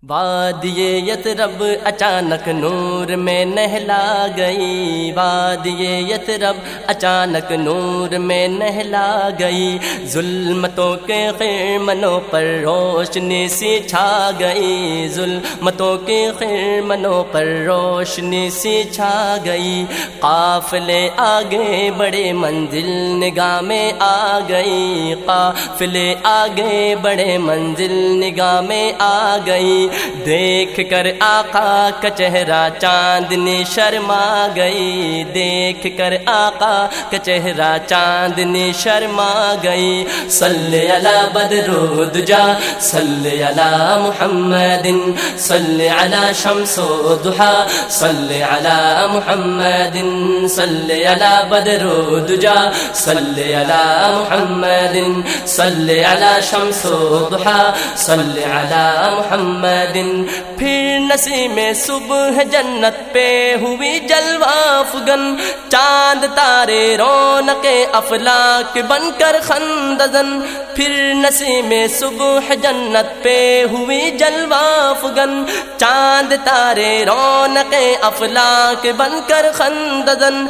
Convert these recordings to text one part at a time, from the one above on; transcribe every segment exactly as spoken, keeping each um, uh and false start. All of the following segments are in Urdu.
وادی یثرب اچانک نور میں نہلا گئی، وادی یثرب اچانک نور میں نہلا گئی، ظلمتوں کے خرمنوں پر روشنی سی چھا گئی، ظلمتوں کے خرمنوں پر روشنی سی چھا گئی، قافلے آگے بڑے منزل نگاہ میں آ گئی، قافلے آگے بڑے منزل نگاہ میں آ گئی، دیکھ کر آقا کا چہرہ چاندنی شرما گئی، دیکھ کر آقا کا چہرہ چاندنی شرما گئی، صلی علی بدر الدجا صلی علی محمد صلی علی شمس الضحا صلی علی محمد صلی علی بدر الدجا صلی علی محمد صلی علی شمس الضحا صلی علی محمد۔ پھر نسیم صبح جنت پہ ہوئی جلوہ فگن، چاند تارے رونق افلاک بن کر خندزن، پھر نسیم صبح جنت پہ ہوئی جلوہ فگن، چاند تارے رونق افلاک بن کر خندزن،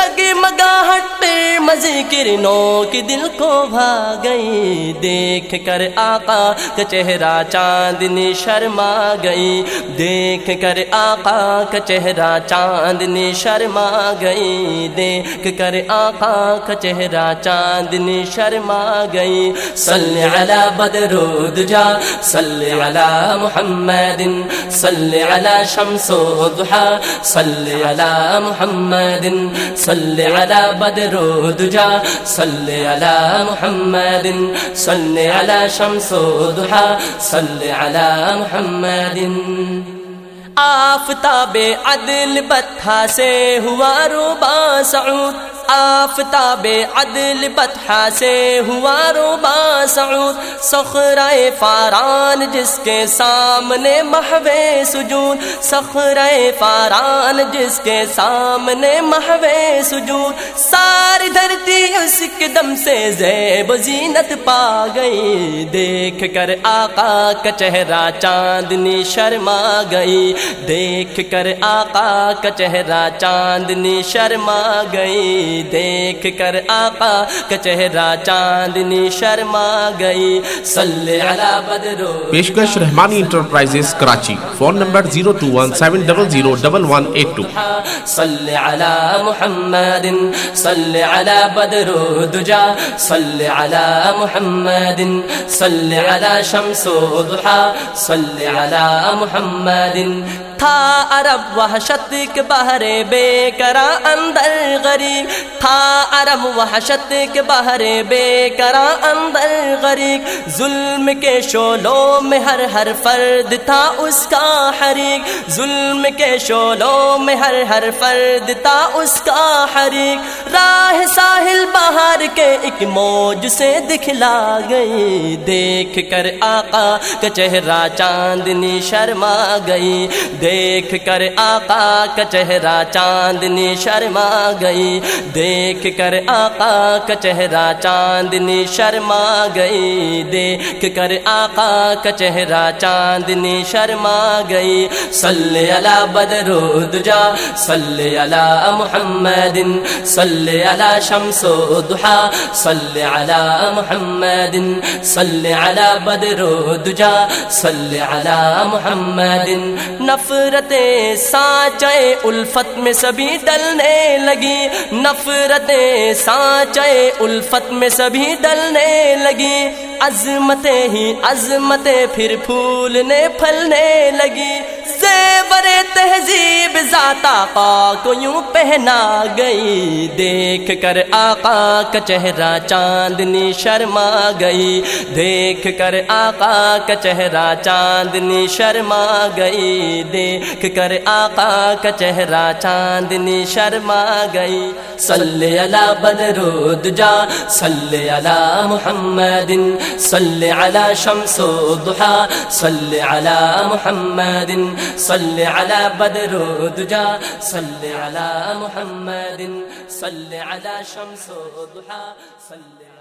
جگمگاہٹ پہ مزے کرنوں کی دل کو بھا گئی، دیکھ کر آقا کا چہرہ چاندنی شرما گئی، دیکھ کر آقا کا چہرہ چاندنی شرما گئی، دیکھ کر آقا کا چہرہ چاندنی شرما گئی، صلی علی بدر الدجا صلی علی محمد صلی علی شمس الضحا صلی علی محمد صلی علی بدر الدجا صلی علی محمد صلی علی شمس الضحا صلی علی محمد۔ آفتاب عدل بطحہ سے ہوا روبا سعود، آفتاب عدل بطحہ سے ہوا روبا سعود، صخرۂ فاران جس کے سامنے محو سجود، صخرۂ فاران جس کے سامنے محو سجود، ساری دھرتی اس کے دم سے زیب و زینت پا گئی، دیکھ کر آقا کا چہرہ چاندنی شرما گئی، دیکھ کر آقا کا چہرہ چاندنی شرما گئی، دیکھ کر آقا کا چہرہ چاندنی شرما گئی، صلی علی بدر۔ پیشکش Rahmani enterprises Karachi, phone number zero two one seven double zero double one eight two. صلی علی محمد صلی علی بدر الدجا صلی علی محمد صلی علی شمس الضحا صلی علی محمد۔ تھا عرب وحشت کے بحر بے کرا اندر غریق، تھا عرب وحشت کے بحر بے کرا اندر غریق، ظلم کے شعلوں میں ہر ہر فرد تھا اس کا حریق، ظلم کے شعلوں میں ہر ہر فرد تھا اس کا حریق، راہ ساحل بہار کے ایک موج سے دکھلا گئی، دیکھ کر آقا کا چہرہ چاندنی شرما گئی، دیکھ کر آقا کا چہرہ چاندنی شرما گئی، دیکھ کر آقا کا چہرہ چاندنی شرما گئی، دیکھ کر آقا کا چہرہ چاندنی شرما گئی، صلی علی بدر الدجا صلی علی محمد صلی علی شمس الضحا صلی علی محمد صلی علی بدر الدجا صلی علی محمد۔ نفرتیں سانچے الفت میں سبھی ڈلنے لگی، نفرتیں سانچے الفت میں سبھی ڈلنے لگی، عظمتیں ہی عظمتیں پھر پھولنے پھلنے لگی، زیور تہذیب ذات آقا کو یوں پہنا گئی، دیکھ کر آقا کا چہرہ چاندنی شرما گئی، دیکھ کر آقا کا چہرہ چاندنی شرما گئی، دیکھ کر آقا کا چہرہ چاندنی شرما گئی، صلی علی بدر الدجا صلی علی محمد صلی علی شمس الضحا صلی علی محمد صلی علی بدر الدجا صلی علی محمد صلی علی شمس الضحا صلی